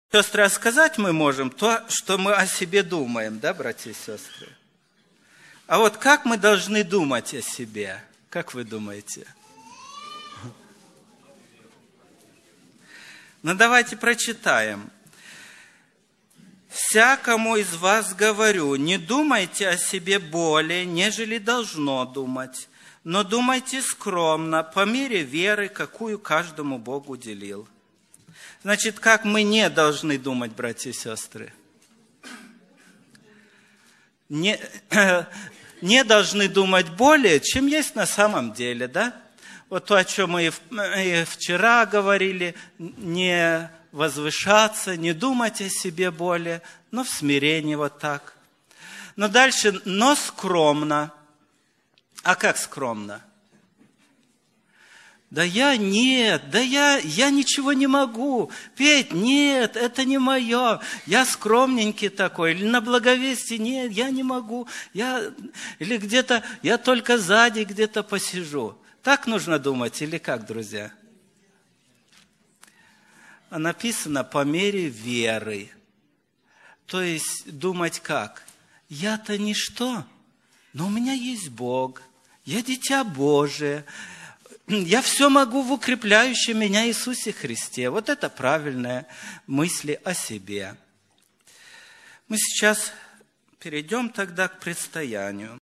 Сестры, а сказать мы можем то, что мы о себе думаем, да, братья и сестры? А вот как мы должны думать о себе? Как вы думаете? Ну, давайте прочитаем. «Всякому из вас говорю, не думайте о себе более, нежели должно думать, но думайте скромно, по мере веры, какую каждому Бог уделил». Значит, как мы не должны думать, братья и сестры? Не должны думать более, чем есть на самом деле, да? Вот то, о чем мы и вчера говорили, не возвышаться, не думать о себе более, но в смирении вот так. Но дальше, но скромно. А как скромно? Да я ничего не могу. Петь, нет, это не мое. Я скромненький такой. Или на благовестии, нет, я не могу. Или где-то, я только сзади где-то посижу. Так нужно думать или как, друзья? Написано по мере веры. То есть думать как? Я-то ничто, но у меня есть Бог. Я дитя Божие. Я все могу в укрепляющем меня Иисусе Христе. Вот это правильные мысли о себе. Мы сейчас перейдем тогда к предстоянию.